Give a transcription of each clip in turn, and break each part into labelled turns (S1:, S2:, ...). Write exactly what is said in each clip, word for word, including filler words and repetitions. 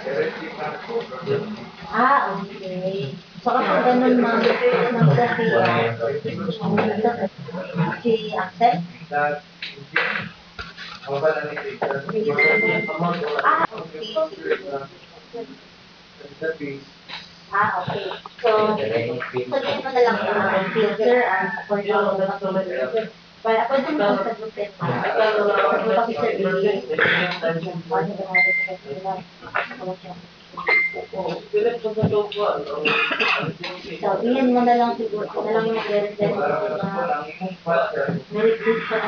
S1: Ah, okay. So kapag ganun ma'am, nagka-C R, si Axel? Ah, okay. Ah, okay. So, sabihin mo na lang sa akin, filter ang according to pag-filter. Para pwede mo kong sagutin mo. Sagot ako Sir A. Paano ba natin sa kanila? So, iyan mo na lang siguro. Ito na lang yung mag-represent na merit list sa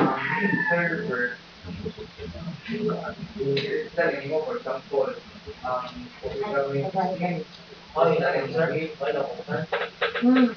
S1: Hmm.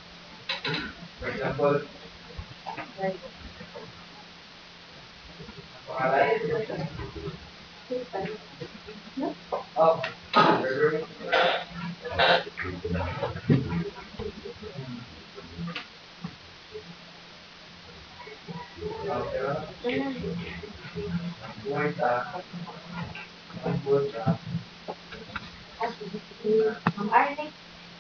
S1: Ang Arne.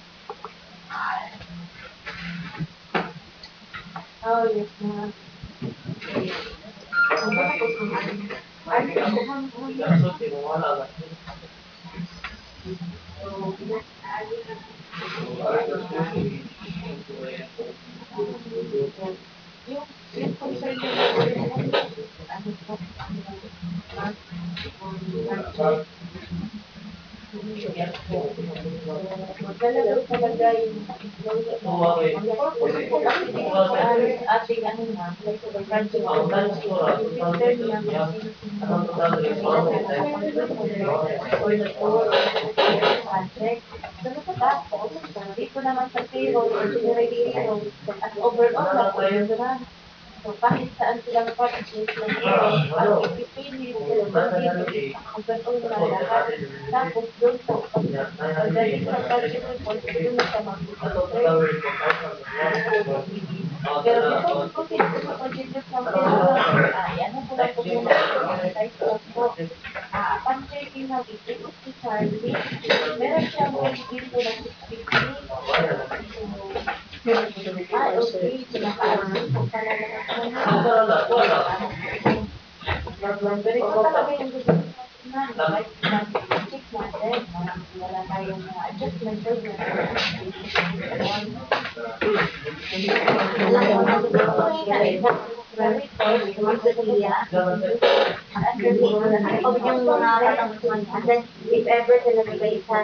S1: Oh, yes, ma'am. Ang tapos ang Arne. Arne, ako ma'am. Yung yung concern ko ano po, Talaga talaga yung ating ano na, project ko, filter niya kung sino-sino project. So, pagkatapos, hindi ko naman sa payroll or generation at overall na po yun na. So, kahit saan silang purchase ng payroll, ang ipipili ko yung overall na lahat. Tapos, doon po, pagdating sa budget report, doon na siya mag-filter. Pero before ko kasi ito sa budget report, ayan na po lang po muna. Kahit po, ah, pan-checking na ito si Charlie. Meron siyang dito na six fifty. Ah, okay. So, naka-access po pala na pero ito talaga yung gusto natin na kahit check natin. Wala tayong mga adjustment or alam ko na siguro mag-share. Yung mga katanguan. And then, if ever talaga kayo sa